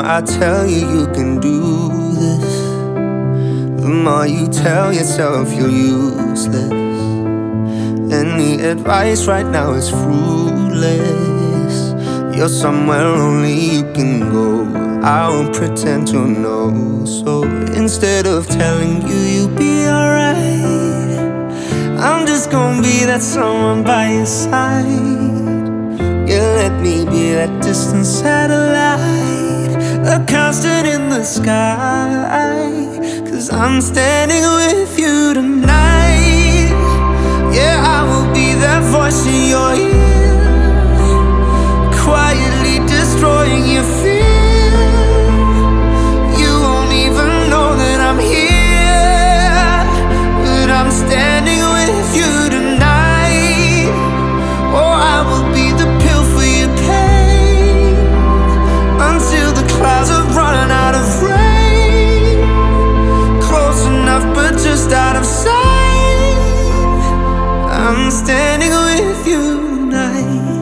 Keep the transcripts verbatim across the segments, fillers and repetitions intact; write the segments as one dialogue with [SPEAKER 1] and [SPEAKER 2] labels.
[SPEAKER 1] I tell you you can do this, the more you tell yourself you're useless. Any advice right now is fruitless. You're somewhere only you can go. I won't pretend to know. So instead of telling you you'll be alright, I'm just gonna be that someone by your side. Yeah, let me be that distant satellite, a constant in the sky. Cause I'm standing with you tonight. Yeah, I will be that voice in your ear, quietly destroying your fear. You won't even know that I'm here, but I'm standing with you tonight. Oh, I will be the pill for your pain, until the clouds are running out of rain. Close enough but just out of sight. I'm standing with you tonight.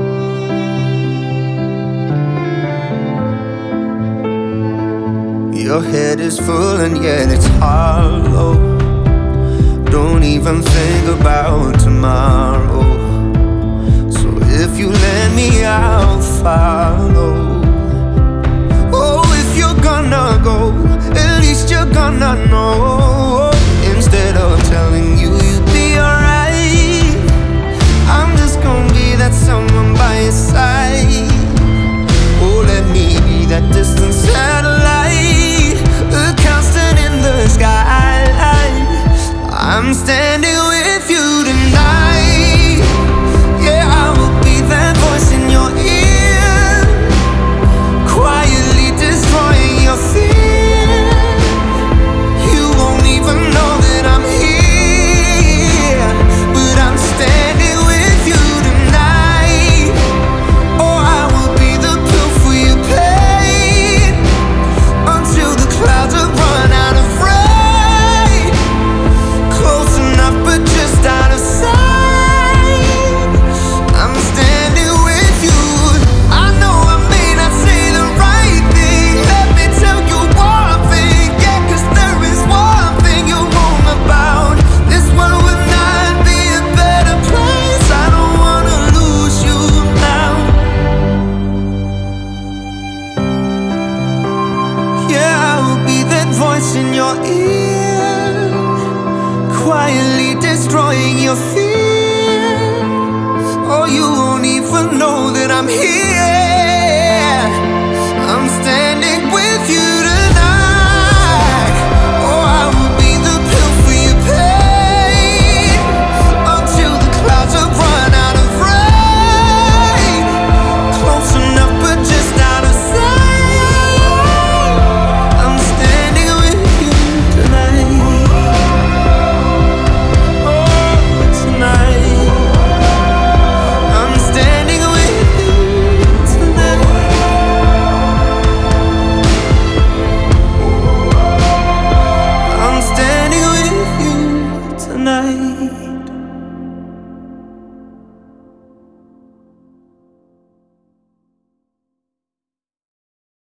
[SPEAKER 1] Your head is full and yet it's hollow. Don't even think about tomorrow. So if you let me, I'll follow. Oh, if you're gonna go, at least you're gonna know. Instead of telling you you'll be alright, I'm just gonna be that someone by your side. Oh, let me be that distant satellite, a constant in the sky. I'm standing with you tonight. Yeah, I will be that voice in your ear, quietly destroying your fear. You won't even know that I'm here, but I'm standing with you tonight. Oh, I will be the pill for your pain, until the clouds have run out of rain. Close enough but just out of sight. I'm standing with you. I know I may not say the right thing. Let me tell you one thing, yeah, cause there is one thing you're wrong about. This world would not be a better place. I don't wanna lose you now. Yeah, I will be that voice in your ear, quietly destroying your fears. Oh, you won't even know that I'm here.